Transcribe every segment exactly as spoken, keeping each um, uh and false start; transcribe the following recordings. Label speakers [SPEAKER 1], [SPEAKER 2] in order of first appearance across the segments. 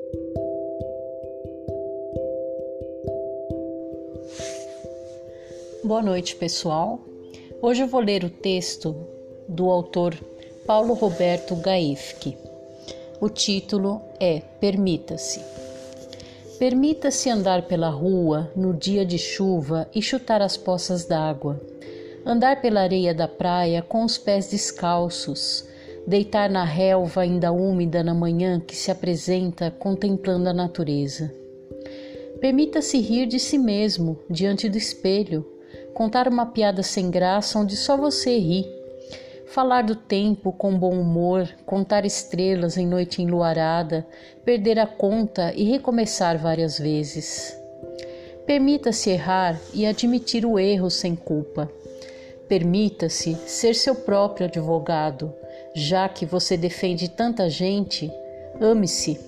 [SPEAKER 1] Boa noite, pessoal. Hoje eu vou ler o texto do autor Paulo Roberto Gaefki. O título é Permita-se. Permita-se andar pela rua no dia de chuva e chutar as poças d'água. Andar pela areia da praia com os pés descalços. Deitar na relva ainda úmida na manhã que se apresenta contemplando a natureza. Permita-se rir de si mesmo diante do espelho. Contar uma piada sem graça onde só você ri. Falar do tempo com bom humor, contar estrelas em noite enluarada, perder a conta e recomeçar várias vezes. Permita-se errar e admitir o erro sem culpa. Permita-se ser seu próprio advogado, já que você defende tanta gente, ame-se.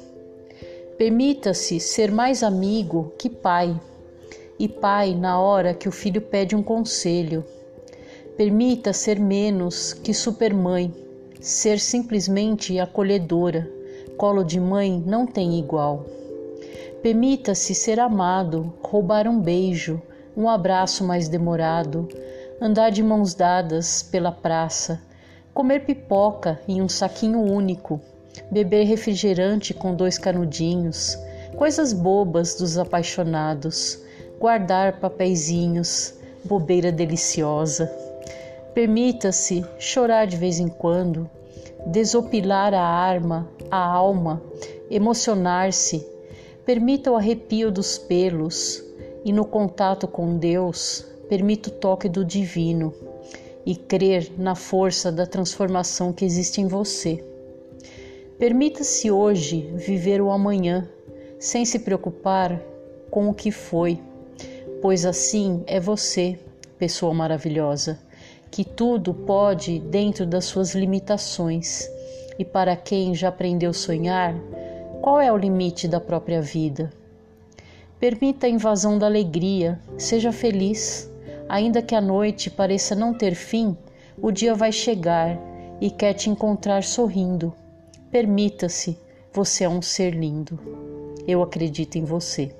[SPEAKER 1] Permita-se ser mais amigo que pai. E pai na hora que o filho pede um conselho. Permita ser menos que supermãe, ser simplesmente acolhedora, colo de mãe não tem igual. Permita-se ser amado, roubar um beijo, um abraço mais demorado, andar de mãos dadas pela praça, comer pipoca em um saquinho único, beber refrigerante com dois canudinhos, coisas bobas dos apaixonados, guardar papeizinhos, bobeira deliciosa. Permita-se chorar de vez em quando, desopilar a arma, a alma, emocionar-se. Permita o arrepio dos pelos e no contato com Deus, permita o toque do divino e crer na força da transformação que existe em você. Permita-se hoje viver o amanhã, sem se preocupar com o que foi. Pois assim é você, pessoa maravilhosa, que tudo pode dentro das suas limitações. E para quem já aprendeu a sonhar, qual é o limite da própria vida? Permita a invasão da alegria, seja feliz. Ainda que a noite pareça não ter fim, o dia vai chegar e quer te encontrar sorrindo. Permita-se, você é um ser lindo. Eu acredito em você.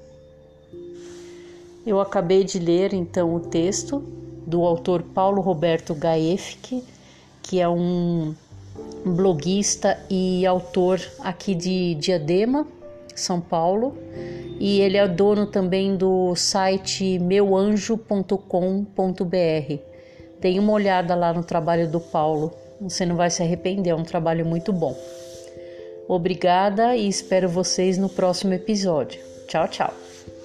[SPEAKER 1] Eu acabei de ler então o texto do autor Paulo Roberto Gaefki, que é um bloguista e autor aqui de Diadema, São Paulo, e ele é dono também do site meu anjo ponto com ponto br. Dê uma olhada lá no trabalho do Paulo, você não vai se arrepender, é um trabalho muito bom. Obrigada e espero vocês no próximo episódio. Tchau, tchau.